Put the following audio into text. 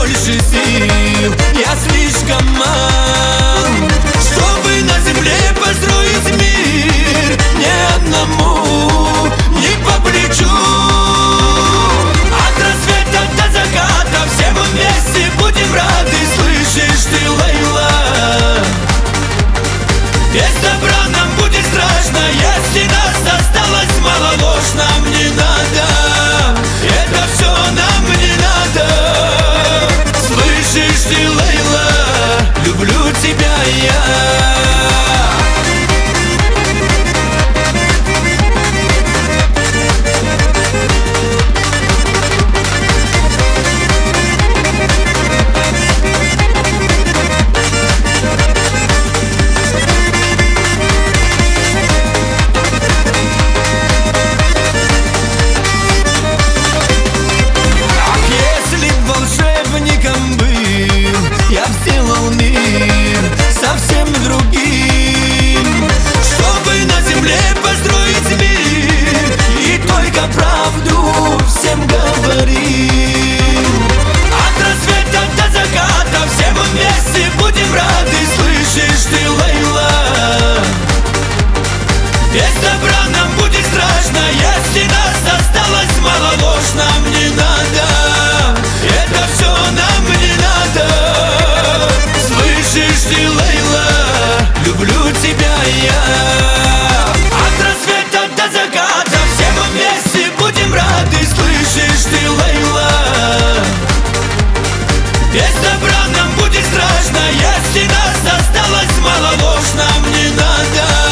больше сил. Я слишком мал, чтобы на земле построить мир. Ни одному не по плечу. От рассвета до заката все мы вместе будем рады. Слышишь ты, Лейла? Без добра нам будет страшно, если нас осталось мало. Ложь нам не надо, это все нам не надо. Слышишь ты, Лейла, люблю тебя я. Я сделал мир совсем другим, чтобы на земле построить мир и только правду всем говорим. От рассвета до заката все мы вместе будем рады. Слышишь ты, Лейла? Без добра нам будет страшно, если нас осталось мало. Ложь нам не надо, это все нам не надо. Слышишь ты, Лейла, люблю тебя я. От рассвета до заката все мы вместе будем рады. Слышишь ты, Лейла? Без добра нам будет страшно, если нас осталось мало. Ложь нам не надо.